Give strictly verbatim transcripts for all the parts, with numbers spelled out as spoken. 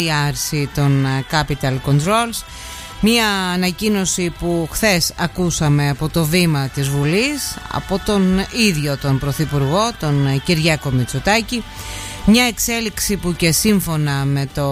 η άρση των capital controls. Μία ανακοίνωση που χθες ακούσαμε από το βήμα της Βουλής, από τον ίδιο τον Πρωθυπουργό, τον Κυριάκο Μητσοτάκη. Μια εξέλιξη που και σύμφωνα με το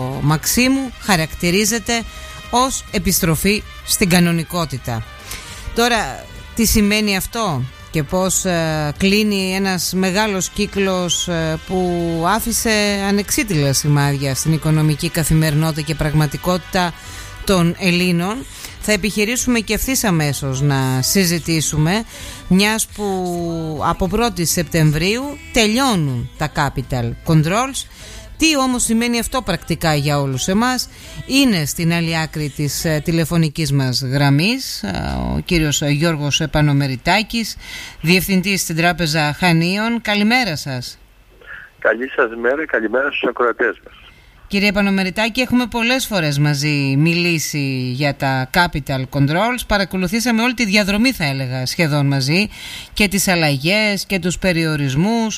Μαξίμου χαρακτηρίζεται ως επιστροφή στην κανονικότητα. Τώρα, τι σημαίνει αυτό και πώς ε, κλείνει ένας μεγάλος κύκλος ε, που άφησε ανεξίτηλα σημάδια στην οικονομική καθημερινότητα και πραγματικότητα των Ελλήνων, θα επιχειρήσουμε και ευθύς αμέσως να συζητήσουμε, μιας που από πρώτη Σεπτεμβρίου τελειώνουν τα capital controls. Τι όμως σημαίνει αυτό πρακτικά για όλους εμάς? Είναι στην άλλη άκρη της ε, τηλεφωνικής μας γραμμής ε, ο κύριος Γιώργος Πανομεριτάκης, διευθυντής στην Τράπεζα Χανίων. Καλημέρα σας. Καλή σας μέρα, καλημέρα στους ακροατές μας. Κύριε Πανομεριτάκη, έχουμε πολλές φορές μαζί μιλήσει για τα capital controls. Παρακολουθήσαμε όλη τη διαδρομή, θα έλεγα, σχεδόν μαζί, και τις αλλαγές και τους περιορισμούς.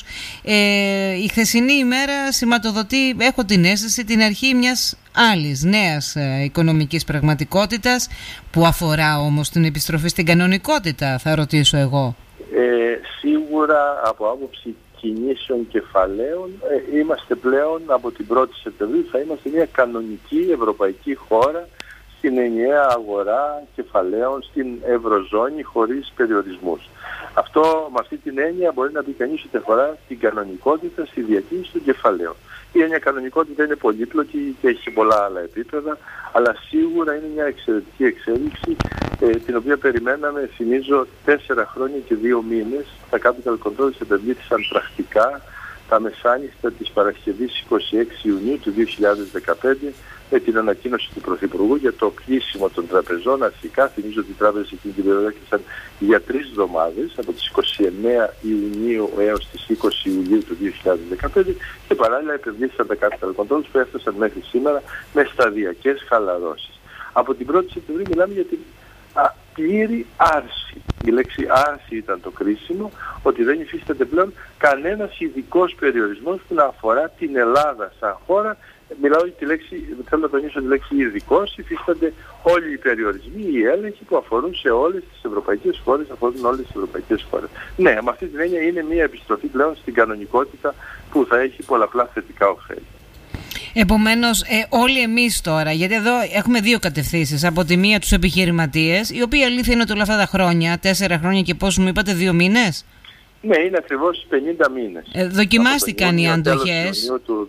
Ε, η χθεσινή ημέρα σηματοδοτεί, έχω την αίσθηση, την αρχή μιας άλλης νέας ε, οικονομικής πραγματικότητας, που αφορά όμως την επιστροφή στην κανονικότητα, θα ρωτήσω εγώ. Ε, σίγουρα από άποψη κινήσεων κεφαλαίων ε, είμαστε πλέον από την πρώτη Σεπτεμβρίου, θα είμαστε μια κανονική ευρωπαϊκή χώρα στην ενιαία αγορά κεφαλαίων, στην Ευρωζώνη, χωρίς περιορισμούς. Αυτό, με αυτή την έννοια, μπορεί να πει κανείς ότι αφορά την κανονικότητα στη διακίνηση των κεφαλαίων. Η έννοια κανονικότητα είναι πολύπλοκη και έχει πολλά άλλα επίπεδα, αλλά σίγουρα είναι μια εξαιρετική εξέλιξη, ε, την οποία περιμέναμε, θυμίζω, τέσσερα χρόνια και δύο μήνες. Τα capital controls επευλήθησαν πρακτικά τα μεσάνυχτα της Παρασκευής εικοστή έκτη Ιουνίου του δύο χιλιάδες δεκαπέντε, με την ανακοίνωση του Πρωθυπουργού για το κλείσιμο των τραπεζών. Αρχικά, θυμίζω ότι οι τράπεζες εκείνη την περίοδο έκλεισαν για τρεις εβδομάδες, από τις εικοστή ενάτη Ιουνίου έως τις είκοσι Ιουλίου του δύο χιλιάδες δεκαπέντε, και παράλληλα επευλήθησαν τα capital controls που έφτασαν μέχρι σήμερα με σταδιακές χαλαρώσεις. Από την πρώτη Σεπτεμβρίου μιλάμε για την α, πλήρη άρση. Η λέξη άρση ήταν το κρίσιμο, ότι δεν υφίσταται πλέον κανένας ειδικός περιορισμός που να αφορά την Ελλάδα σαν χώρα. Μιλάω για τη λέξη, θέλω να τονίσω τη λέξη ειδικός, υφίστανται όλοι οι περιορισμοί, οι έλεγχοι που αφορούν σε όλες τις ευρωπαϊκές χώρες, αφορούν όλες τις ευρωπαϊκές χώρες. Ναι, με αυτή την έννοια είναι μια επιστροφή πλέον στην κανονικότητα που θα έχει πολλαπλά θετικά ωφέλη. Επομένως, ε, όλοι εμείς τώρα, γιατί εδώ έχουμε δύο κατευθύνσεις. Από τη μία τους επιχειρηματίες, οι οποίοι αλήθεια είναι ότι όλα αυτά τα χρόνια, τέσσερα χρόνια και πόσο μου είπατε, δύο μήνες. Ναι, είναι ακριβώς πενήντα μήνες. Ε, δοκιμάστηκαν οι αντοχές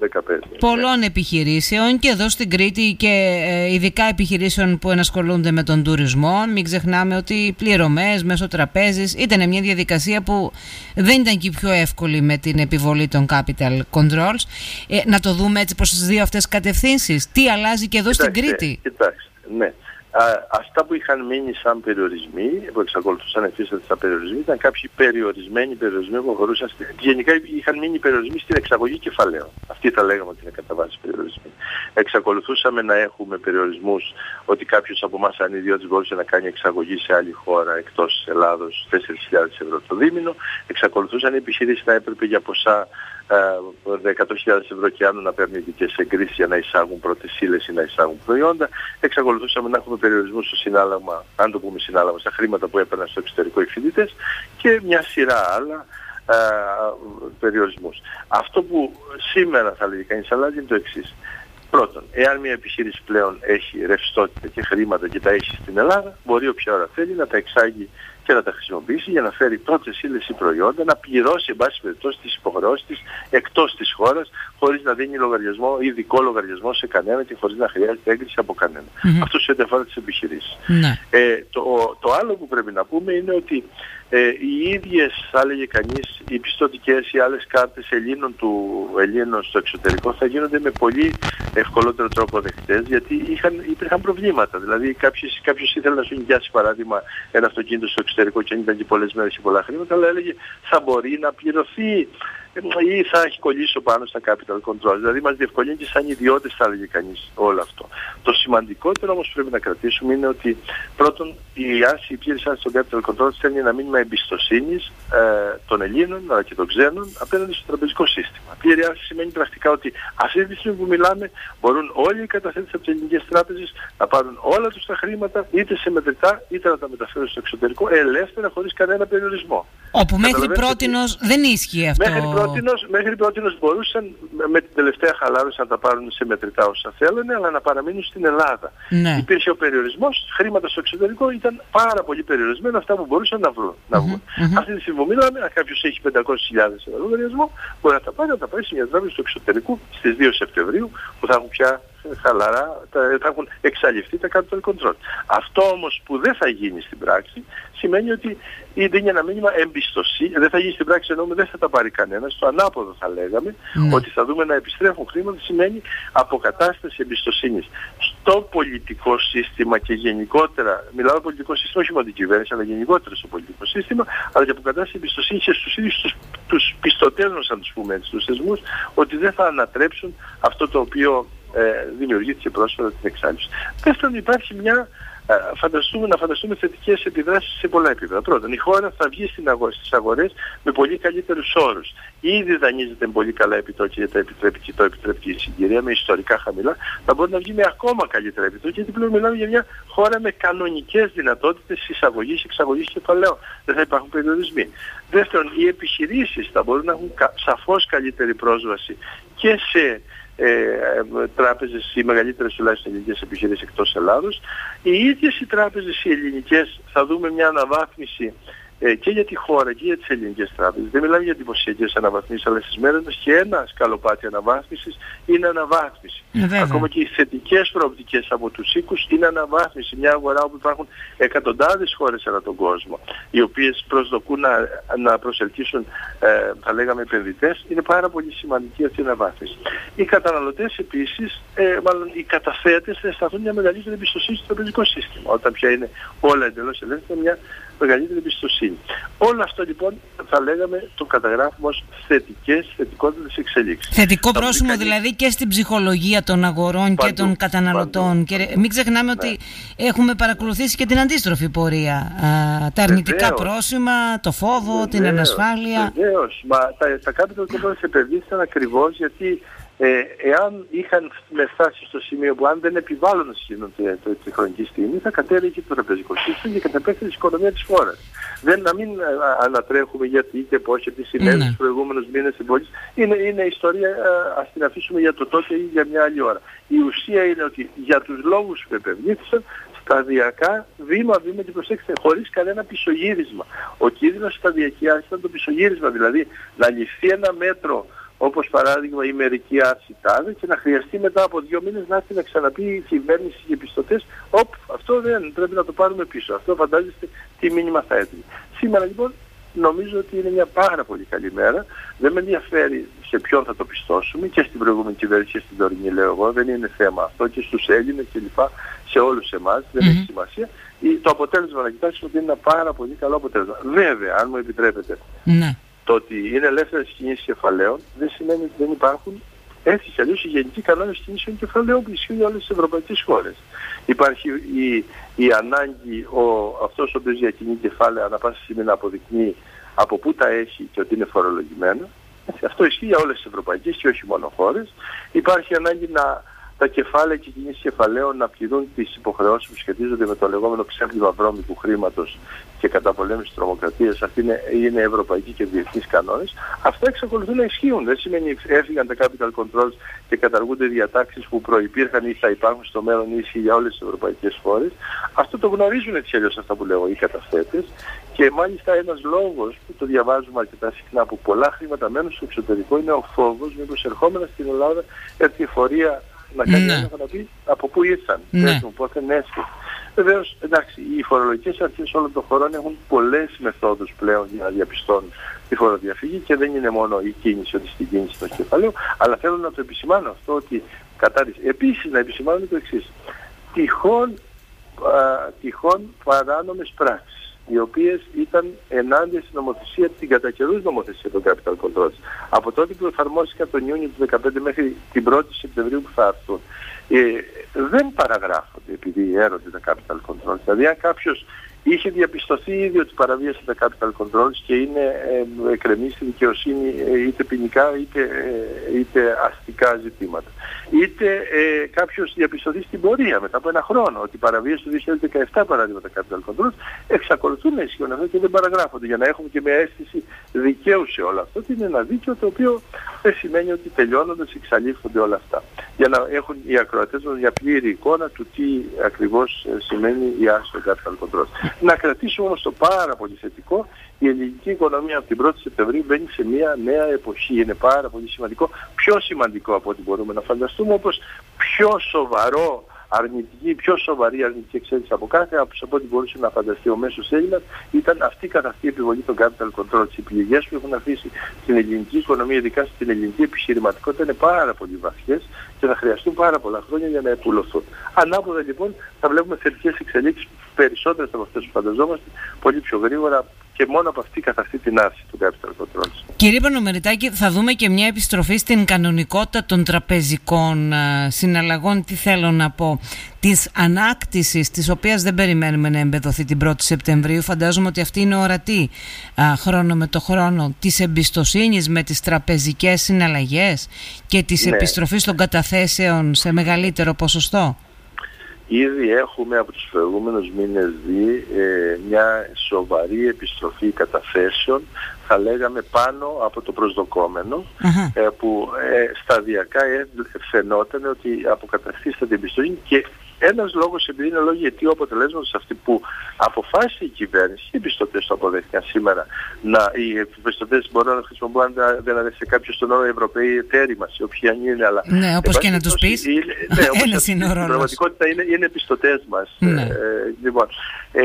πολλών επιχειρήσεων και εδώ στην Κρήτη και ε, ειδικά επιχειρήσεων που ενασχολούνται με τον τουρισμό. Μην ξεχνάμε ότι οι πληρωμές μέσω τραπέζης ήταν μια διαδικασία που δεν ήταν και η πιο εύκολη με την επιβολή των capital controls. Ε, να το δούμε έτσι προς τις δύο αυτές κατευθύνσεις. Τι αλλάζει και εδώ κοιτάξτε, στην Κρήτη. Κοιτάξτε, ναι. Α, αυτά που είχαν μείνει σαν περιορισμοί, που εξακολουθούσαν να υφίστανται σαν περιορισμοί, ήταν κάποιοι περιορισμένοι περιορισμοί που αφορούσαν. Στη... Γενικά είχαν μείνει περιορισμοί στην εξαγωγή κεφαλαίων. Αυτοί τα λέγαμε ότι είναι κατά βάση περιορισμοί. Εξακολουθούσαμε να έχουμε περιορισμούς ότι κάποιος από εμάς αν ιδιώτης μπορούσε να κάνει εξαγωγή σε άλλη χώρα εκτός Ελλάδος τέσσερις χιλιάδες ευρώ το δίμηνο. Εξακολουθούσαν οι επιχειρήσεις να έπρεπε για ποσά εκατό χιλιάδες ευρώ και άνω να παίρνουν ειδικές εγκρίσεις για να εισάγουν πρώτες ύλες ή να εισάγουν προϊόντα. Εξακολουθούσαμε να έχουμε περιορισμούς στο συνάλλαγμα, αν το πούμε συνάλλαγμα, στα χρήματα που έπαιρναν στο εξωτερικό οι φοιτητές και μια σειρά άλλα α, περιορισμούς. Αυτό που σήμερα θα λέγει κανείς αλλάζει είναι το εξής. Πρώτον, εάν μια επιχείρηση πλέον έχει ρευστότητα και χρήματα και τα έχει στην Ελλάδα, μπορεί όποια ώρα θέλει να τα εξάγει και να τα χρησιμοποιήσει για να φέρει πρώτες ύλες ή προϊόντα, να πληρώσει εν πάση περιπτώσει τις υποχρεώσεις της εκτός της χώρας, χωρίς να δίνει λογαριασμό, ειδικό λογαριασμό σε κανένα και χωρίς να χρειάζεται έγκριση από κανένα. Mm-hmm. Αυτό σε ό,τι αφορά τις επιχειρήσεις. Mm-hmm. Ε, το, το άλλο που πρέπει να πούμε είναι ότι ε, οι ίδιες, θα έλεγε κανείς, οι πιστωτικές ή άλλες κάρτες Ελλήνων του Ελλήνων στο εξωτερικό θα γίνονται με πολύ ευκολότερο τρόπο δεκτές, γιατί είχαν, υπήρχαν προβλήματα. Δηλαδή κάποιος, κάποιος ήθελε να σου νοικιάσει παράδειγμα ένα αυτοκίνητο στο εξωτερικό και αν ήταν και πολλές μέρες και πολλά χρήματα, αλλά έλεγε θα μπορεί να πληρωθεί ή θα έχει κολλήσει πάνω στα capital controls. Δηλαδή μας διευκολύνει και σαν ιδιώτες, θα έλεγε κανείς, όλο αυτό. Το σημαντικότερο όμως πρέπει να κρατήσουμε είναι ότι πρώτον η άρση, η πλήρης άρση των capital controls στέλνει ένα μήνυμα εμπιστοσύνης ε, των Ελλήνων αλλά και των ξένων απέναντι στο τραπεζικό σύστημα. Πλήρη άρση σημαίνει πρακτικά ότι αυτή τη στιγμή που μιλάμε μπορούν όλοι οι καταθέτες από τις ελληνικές τράπεζες να πάρουν όλα τους τα χρήματα είτε σε μετρητά είτε να τα μεταφέρουν στο εξωτερικό ελεύθερα χωρίς κανένα περιορισμό. Όπου μέχρι πρότινος δεν ίσχυε αυτό. Μέχρι πρότινος, μέχρι πρότινος μπορούσαν με την τελευταία χαλάρωση να τα πάρουν σε μετρητά όσα θέλουν, αλλά να παραμείνουν στην Ελλάδα. Ναι. Υπήρχε ο περιορισμός, χρήματα στο εξωτερικό ήταν πάρα πολύ περιορισμένα αυτά που μπορούσαν να βρουν. Να βγουν. Mm-hmm, mm-hmm. Αυτή τη στιγμή που μιλάμε, αν κάποιος έχει πεντακόσιες χιλιάδες ευρώ λογαριασμό, μπορεί να τα πάρει, να τα πάει σε μια τράπεζα του εξωτερικού στις δύο Σεπτεμβρίου που θα έχουν πια χαλαρά, θα έχουν εξαλειφθεί τα capital control. Αυτό όμως που δεν θα γίνει στην πράξη σημαίνει ότι δίνει ένα μήνυμα εμπιστοσύνη, δεν θα γίνει στην πράξη εννοούμε δεν θα τα πάρει κανένας, το ανάποδο θα λέγαμε, mm. ότι θα δούμε να επιστρέφουν χρήματα σημαίνει αποκατάσταση εμπιστοσύνης στο πολιτικό σύστημα και γενικότερα, μιλάω πολιτικό σύστημα όχι μόνο την κυβέρνηση αλλά γενικότερα στο πολιτικό σύστημα, αλλά και αποκατάσταση εμπιστοσύνης και στους ίδιους τους, τους πιστωτές μας, αν τους πούμε έτσι, τους θεσμούς, ότι δεν θα ανατρέψουν αυτό το οποίο ε, δημιουργήθηκε πρόσφατα την εξάλληψη. Δεύτερον, υπάρχει μια Φανταστούμε, να φανταστούμε θετικές επιδράσεις σε πολλά επίπεδα. Πρώτον, η χώρα θα βγει στην αγο... στις αγορές με πολύ καλύτερους όρους. Ήδη δανείζεται με πολύ καλά επιτόκια γιατί επιτρέπει και το επιτρέπει και η συγκυρία με ιστορικά χαμηλά. Θα μπορεί να βγει με ακόμα καλύτερα επιτόκια γιατί πλέον μιλάμε για μια χώρα με κανονικές δυνατότητες εισαγωγής και εξαγωγής κεφαλαίων. Δεν θα υπάρχουν περιορισμοί. Δεύτερον, οι επιχειρήσεις θα μπορούν να έχουν σαφώς καλύτερη πρόσβαση και σε Ε, τράπεζες, οι μεγαλύτερες τουλάχιστον ελληνικές επιχειρήσεις εκτός Ελλάδος. Οι ίδιες οι τράπεζες οι ελληνικές θα δούμε μια αναβάθμιση ε, και για τη χώρα και για τις ελληνικές τράπεζες. Δεν μιλάμε για εντυπωσιακές αναβαθμίσεις, αλλά στις μέρες μας και ένα σκαλοπάτι αναβάθμισης είναι αναβάθμιση. Ε, Ακόμα και οι θετικές προοπτικές από τους οίκους είναι αναβάθμιση. Μια αγορά όπου υπάρχουν εκατοντάδες χώρες ανά τον κόσμο, οι οποίες προσδοκούν να, να προσελκύσουν, ε, θα λέγαμε, επενδυτές, είναι πάρα πολύ σημαντική αυτή η αναβάθμιση. Οι καταναλωτές επίσης, ε, μάλλον οι καταθέτες, θα αισθανθούν μια μεγαλύτερη εμπιστοσύνη στο τραπεζικό σύστημα, όταν πια είναι όλα εντελώς ελεύθερα, μια μεγαλύτερη εμπιστοσύνη. Όλο αυτό λοιπόν θα λέγαμε το καταγράφουμε ως θετικές, θετικότερες εξελίξεις. Θετικό θα πρόσημο κανείς... δηλαδή και στην ψυχολογία των αγορών παντού, και των καταναλωτών. Παντού. Και μην ξεχνάμε ναι. ότι έχουμε παρακολουθήσει και την αντίστροφη πορεία. Α, τα αρνητικά βεβαίως. Πρόσημα, το φόβο, βεβαίως. Την ανασφάλεια. Βεβαίως. Μα τα, τα capital controls επενδύσαν ακριβώς γιατί Ε, εάν είχαν με φτάσει στο σημείο που αν δεν επιβάλλουν να γίνονται τη χρονική στιγμή θα κατέληγε το τραπεζικό σύστημα και κατ' επέκταση η οικονομία της χώρας. Δεν να μην α, ανατρέχουμε γιατί είτε πώς, γιατί συνέβη τους προηγούμενους μήνες στην πόλη. Είναι, είναι ιστορία, α, ας την αφήσουμε για το τότε ή για μια άλλη ώρα. Η ουσία είναι ότι για τους λόγους που επενδύθησαν σταδιακά, βήμα-βήμα και προσέξτε, χωρίς κανένα πισωγύρισμα. Ο κίνδυνος σταδιακή άρση ήταν το πισωγύρισμα, δηλαδή να ληφθεί ένα μέτρο όπως παράδειγμα η μερική άρση τάδε και να χρειαστεί μετά από δύο μήνες να έρθει να ξαναπεί η κυβέρνηση και οι πιστωτές «Οπ, αυτό δεν πρέπει να το πάρουμε πίσω». Αυτό φαντάζεστε τι μήνυμα θα έδινε. Σήμερα λοιπόν νομίζω ότι είναι μια πάρα πολύ καλή μέρα. Δεν με ενδιαφέρει σε ποιον θα το πιστώσουμε και στην προηγούμενη κυβέρνηση και στην τωρινή λέω εγώ. Δεν είναι θέμα αυτό και στους Έλληνες και λοιπά, σε όλους εμάς. Δεν mm-hmm. έχει σημασία. Το αποτέλεσμα να κοιτάξουμε ότι είναι ένα πάρα πολύ καλό αποτέλεσμα. Βέβαια, αν μου επιτρέπετε. Mm-hmm. Το ότι είναι ελεύθερες κινήσεις κεφαλαίων δεν σημαίνει ότι δεν υπάρχουν έτσι κι αλλιώς οι γενικοί κανόνες κινήσεων κεφαλαίων που ισχύουν για όλες τις ευρωπαϊκές χώρες. Υπάρχει η, η ανάγκη ο, αυτός ο οποίος διακινεί κεφάλαια ανά πάσα στιγμή να αποδεικνύει από πού τα έχει και ότι είναι φορολογημένα. Έτσι, αυτό ισχύει για όλες τις ευρωπαϊκές και όχι μόνο χώρες. Υπάρχει ανάγκη να τα κεφάλαια και κινήσεις κεφαλαίων να πληρούν τις υποχρεώσεις που σχετίζονται με το λεγόμενο ξέπλυμα βρώμικου χρήματος και καταπολέμηση της τρομοκρατίας. Αυτοί είναι, είναι ευρωπαϊκοί και διεθνείς κανόνες. Αυτά εξακολουθούν να ισχύουν. Δεν σημαίνει ότι έφυγαν τα capital controls και καταργούνται διατάξεις που προϋπήρχαν ή θα υπάρχουν στο μέλλον ή ισχύει για όλες τις ευρωπαϊκές χώρες. Αυτό το γνωρίζουν έτσι αλλιώς αυτά που λέω οι καταθέτες. Και μάλιστα ένας λόγος που το διαβάζουμε αρκετά συχνά που πολλά χρήματα μένουν στο εξωτερικό είναι ο φόβος μήπως ερχόμενα στην Ελλάδα έρθει η εφορία να κάνει ναι. ένα να πει από πού ήρθαν, ναι. πότε νέσαι. Βεβαίως, εντάξει, οι φορολογικές αρχές όλων των χωρών έχουν πολλές μεθόδους πλέον για να διαπιστώνουν τη φοροδιαφυγή και δεν είναι μόνο η κίνηση, ότι στην κίνηση των κεφαλαίων, αλλά θέλω να το επισημάνω αυτό ότι κατάρρισε. Επίσης να επισημάνω το εξής. Τυχόν, α, τυχόν παράνομες πράξεις. οι οποίες ήταν ενάντια στην νομοθεσία, την κατά καιρούς νομοθεσία των capital controls. Από τότε που εφαρμόστηκαν τον Ιούνιο του δύο χιλιάδες δεκαπέντε μέχρι την πρώτη Σεπτεμβρίου που θα έρθουν, ε, δεν παραγράφονται επειδή έρονται τα capital controls. Δηλαδή αν κάποιος είχε διαπιστωθεί ήδη ότι παραβίασε τα capital controls και είναι ε, εκκρεμεί στη δικαιοσύνη ε, είτε ποινικά είτε, ε, είτε αστικά ζητήματα. Είτε ε, κάποιος διαπιστωθεί στην πορεία μετά από ένα χρόνο ότι παραβίασε το δύο χιλιάδες δεκαεπτά παράδειγμα τα capital controls, εξακολουθούν να ισχύουν αυτό και δεν παραγράφονται για να έχουμε και μια αίσθηση δικαίου σε όλο αυτό. Είναι ένα δίκαιο το οποίο δεν σημαίνει ότι τελειώνοντας εξαλείφονται όλα αυτά. Για να έχουν οι ακροατές μας μια πλήρη εικόνα του τι ακριβώς σημαίνει η άρση των capital controls. Να κρατήσουμε όμως το πάρα πολύ θετικό, η ελληνική οικονομία από την πρώτη Σεπτεμβρίου μπαίνει σε μια νέα εποχή. Είναι πάρα πολύ σημαντικό, πιο σημαντικό από ό,τι μπορούμε να φανταστούμε, όπως πιο σοβαρό αρνητική, πιο σοβαρή αρνητική εξέλιξη από κάθε από ό,τι μπορούσε να φανταστεί ο μέσος Έλληνας ήταν αυτή καθ' αυτή η επιβολή των capital control. Οι επιλογές που έχουν αφήσει στην ελληνική οικονομία, ειδικά στην ελληνική επιχειρηματικότητα, είναι πάρα πολύ βαθιές και θα χρειαστούν πάρα πολλά χρόνια για να επουλωθούν. Ανάποδα λοιπόν θα βλέπουμε θετικές εξελίξεις, περισσότερες από αυτές που φανταζόμαστε, πολύ πιο γρήγορα και μόνο από αυτή καθ' αυτή την άρση του capital controls. Κύριε Πανομεριτάκη, θα δούμε και μια επιστροφή στην κανονικότητα των τραπεζικών α, συναλλαγών. Τι θέλω να πω, της ανάκτησης, της οποίας δεν περιμένουμε να εμπεδοθεί την πρώτη Σεπτεμβρίου. Φαντάζομαι ότι αυτή είναι ορατή α, χρόνο με το χρόνο, της εμπιστοσύνης με τις τραπεζικές συναλλαγές και της ναι. επιστροφής των καταθέσεων σε μεγαλύτερο ποσοστό. Ήδη έχουμε από τους προηγούμενους μήνες δει ε, μια σοβαρή επιστροφή καταθέσεων, θα λέγαμε πάνω από το προσδοκόμενο, uh-huh. ε, που ε, σταδιακά ε, φαινόταν ότι αποκαταστήσατε την εμπιστοσύνη και ένας λόγος, επειδή είναι λόγοι αιτίου αποτελέσματος αυτοί που αποφάσισε η κυβέρνηση, οι πιστωτές το αποδέχτηκαν σήμερα, να, οι πιστωτές μπορούν να χρησιμοποιούν, δεν αρέσει κάποιος τον όρο Ευρωπαίοι εταίροι μας, οι οποίοι αν είναι, αλλά... Ναι, όπως και να τους πεις, ναι, ένας είναι ο ρόλος. Στην πραγματικότητα είναι, είναι πιστωτές μας. Ναι. Ε, λοιπόν, ε,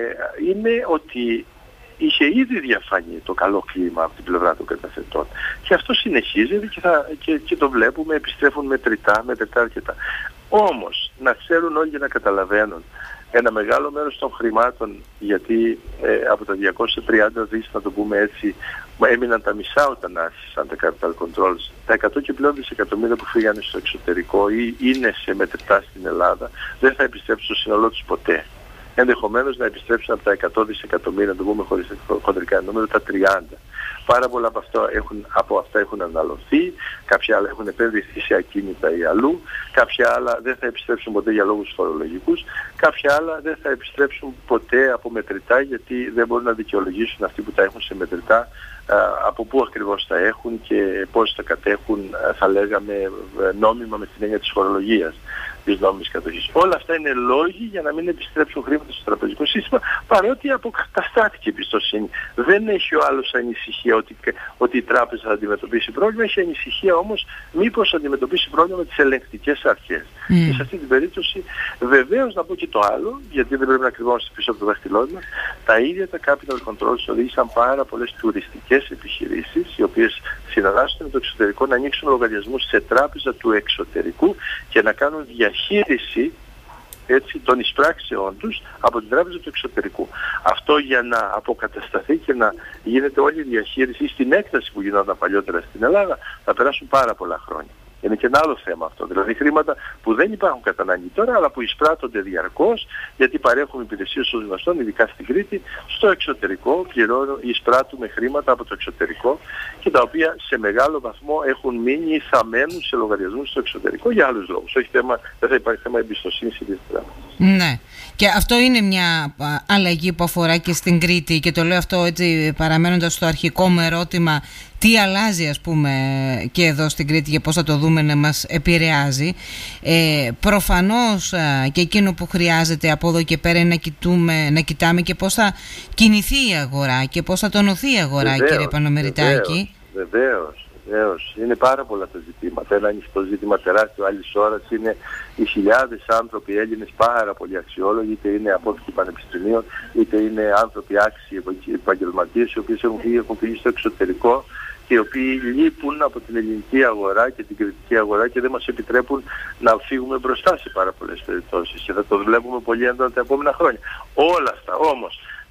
είναι ότι είχε ήδη διαφανεί το καλό κλίμα από την πλευρά των καταθετών. Και αυτό συνεχίζεται και, θα, και, και το βλέπουμε, επιστρέφουν μετρητά, μετρητά αρκετά. Όμως, να ξέρουν όλοι και να καταλαβαίνουν, ένα μεγάλο μέρος των χρημάτων, γιατί ε, από τα διακόσια τριάντα δις, να το πούμε έτσι, έμειναν τα μισά όταν άρχισαν τα capital controls, τα εκατό και πλέον δισεκατομμύρια που φύγανε στο εξωτερικό ή είναι σε μετρητά στην Ελλάδα, δεν θα επιστρέψουν στο σύνολό τους ποτέ. Ενδεχομένως να επιστρέψουν από τα εκατό δισεκατομμύρια, να το πούμε χωρίς χοντρικά νούμερα, τα τριάντα. Πάρα πολλά από, αυτό έχουν, από αυτά έχουν αναλωθεί, κάποια άλλα έχουν επένδυσει σε ακίνητα ή αλλού, κάποια άλλα δεν θα επιστρέψουν ποτέ για λόγους φορολογικούς, κάποια άλλα δεν θα επιστρέψουν ποτέ από μετρητά, γιατί δεν μπορούν να δικαιολογήσουν αυτοί που τα έχουν σε μετρητά από πού ακριβώς τα έχουν και πώς τα κατέχουν, θα λέγαμε, νόμιμα με την έννοια της φορολογίας, της νόμιμης κατοχής. Όλα αυτά είναι λόγοι για να μην επιστρέψουν χρήματα στο τραπεζικό σύστημα, παρότι αποκαταστάθηκε η εμπιστοσύνη. Δεν έχει ο άλλος ανησυχία ότι, ότι η τράπεζα θα αντιμετωπίσει πρόβλημα, έχει ανησυχία όμως μήπως θα αντιμετωπίσει πρόβλημα με τις ελεγκτικές αρχές. Mm. Και σε αυτή την περίπτωση βεβαίως να πω και το άλλο, γιατί δεν πρέπει να κρυβόμαστε πίσω από το δάχτυλό μας, τα ίδια τα capital controls οδήγησαν πάρα πολλές τουριστικές επιχειρήσεις, οι οποίες συναλλάσσονται με το εξωτερικό, να ανοίξουν λογαριασμούς σε τράπεζα του εξωτερικού και να κάνουν διαχείριση έτσι, των εισπράξεών τους από την τράπεζα του εξωτερικού. Αυτό για να αποκατασταθεί και να γίνεται όλη η διαχείριση στην έκταση που γινόταν παλιότερα στην Ελλάδα θα περάσουν πάρα πολλά χρόνια. Είναι και ένα άλλο θέμα αυτό. Δηλαδή χρήματα που δεν υπάρχουν κατά ανάγκη τώρα, αλλά που εισπράττονται διαρκώς, γιατί παρέχουν υπηρεσίες των γνωστών, ειδικά στην Κρήτη, στο εξωτερικό, πληρώνουν, εισπράττουμε χρήματα από το εξωτερικό και τα οποία σε μεγάλο βαθμό έχουν μείνει ή θα μένουν σε λογαριασμούς στο εξωτερικό για άλλους λόγους. Όχι θέμα, δεν θα υπάρχει θέμα εμπιστοσύνης ή τράπεζας. Ναι. Και αυτό είναι μια αλλαγή που αφορά και στην Κρήτη και το λέω αυτό έτσι παραμένοντας στο αρχικό μου ερώτημα, τι αλλάζει ας πούμε και εδώ στην Κρήτη και πώς θα το δούμε να μας επηρεάζει. Ε, προφανώς α, και εκείνο που χρειάζεται από εδώ και πέρα είναι να, κοιτούμε, να κοιτάμε και πώς θα κινηθεί η αγορά και πώς θα τονωθεί η αγορά, βεβαίως, κύριε Πανομεριτάκη. Βεβαίως. Βεβαίως, είναι πάρα πολλά τα ζητήματα. Ένα ανοιχτό ζήτημα τεράστιο άλλης ώρας είναι οι χιλιάδες άνθρωποι Έλληνες πάρα πολύ αξιόλογοι, είτε είναι απόφοιτοι πανεπιστημίων, είτε είναι άνθρωποι άξιοι επαγγελματίες, οι οποίοι έχουν φύγει, έχουν φύγει στο εξωτερικό και οι οποίοι λείπουν από την ελληνική αγορά και την κριτική αγορά και δεν μας επιτρέπουν να φύγουμε μπροστά σε πάρα πολλές περιπτώσεις και θα το βλέπουμε πολύ έντονα τα επόμενα χρόνια. Όλα αυτά όμως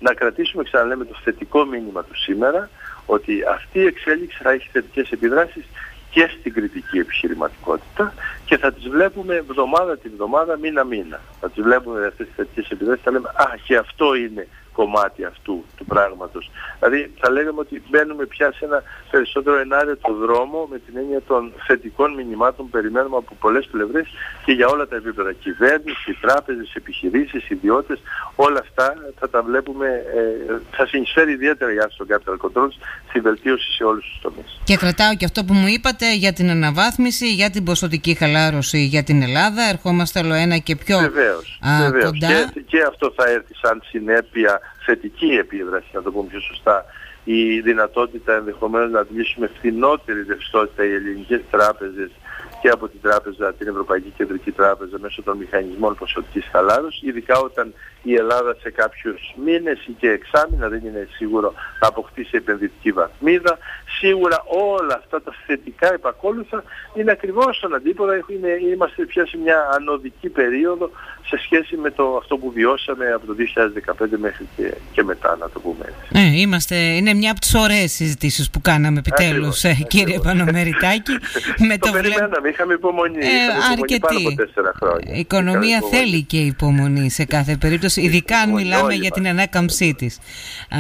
να κρατήσουμε, ξαναλέμε, το θετικό μήνυμα του σήμερα, ότι αυτή η εξέλιξη θα έχει θετικές επιδράσεις και στην κριτική επιχειρηματικότητα και θα τις βλέπουμε εβδομάδα τη βδομάδα, μήνα μήνα. Θα τις βλέπουμε αυτές τις θετικές επιδράσεις, θα λέμε «Α, και αυτό είναι κομμάτι αυτού του πράγματος». Δηλαδή θα λέγαμε ότι μπαίνουμε πια σε ένα περισσότερο ενάρετο δρόμο με την έννοια των θετικών μηνυμάτων που περιμένουμε από πολλές πλευρές και για όλα τα επίπεδα. Κυβέρνηση, τράπεζες, επιχειρήσεις, ιδιώτες, όλα αυτά θα τα βλέπουμε, ε, θα συνεισφέρει ιδιαίτερα η άρση των capital controls στη βελτίωση σε όλους τους τομείς. Και κρατάω και αυτό που μου είπατε για την αναβάθμιση, για την ποσοτική χαλάρωση για την Ελλάδα. Ερχόμαστε όλο ένα και πιο βεβαίως, α, βεβαίως. κοντά. Και, και αυτό θα έρθει σαν συνέπεια, θετική επίδραση, να το πούμε πιο σωστά, η δυνατότητα ενδεχομένως να αντλήσουμε φθηνότερη ρευστότητα οι ελληνικές τράπεζες και από την τράπεζα, την Ευρωπαϊκή Κεντρική Τράπεζα, μέσω των μηχανισμών ποσοτικής χαλάρωσης, ειδικά όταν η Ελλάδα σε κάποιους μήνες ή και εξάμηνα, δεν είναι σίγουρο, θα αποκτήσει επενδυτική βαθμίδα. Σίγουρα όλα αυτά τα θετικά επακόλουθα είναι ακριβώς στον αντίποδα. Είναι, είμαστε πια σε μια ανωδική περίοδο σε σχέση με το, αυτό που βιώσαμε από το δύο χιλιάδες δεκαπέντε μέχρι και, και μετά, να το πούμε έτσι. Ε, είμαστε, είναι μια από τις ωραίες συζητήσεις που κάναμε επιτέλους, ε, κύριε Πανομεριτάκη. με το, το περιμέναμε, είχαμε υπομονή, ε, είχαμε υπομονή πάνω από τέσσερα χρόνια. Η οικονομία θέλει και υπομονή σε κάθε περίπτωση. Ειδικά αν μιλάμε για την ανάκαμψή της α,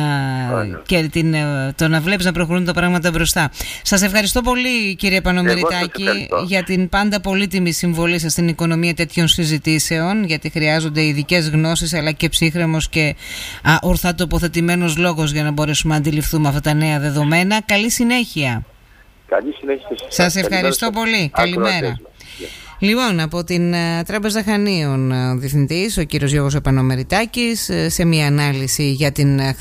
και την, το να βλέπεις να προχωρούν τα πράγματα μπροστά. Σας ευχαριστώ πολύ, κύριε Πανομεριτάκη, για την πάντα πολύτιμη συμβολή σας στην οικονομία τέτοιων συζητήσεων, γιατί χρειάζονται ειδικές γνώσεις αλλά και ψύχρεμος και α, ορθά τοποθετημένος λόγος για να μπορέσουμε να αντιληφθούμε αυτά τα νέα δεδομένα. Καλή συνέχεια. Καλή συνέχεια. Σας ευχαριστώ πολύ. Καλημέρα. Λοιπόν, από την uh, Τράπεζα Χανίων, ο uh, διευθυντής, ο κύριος Γιώργος Πανομεριτάκης, uh, σε μια ανάλυση για την uh,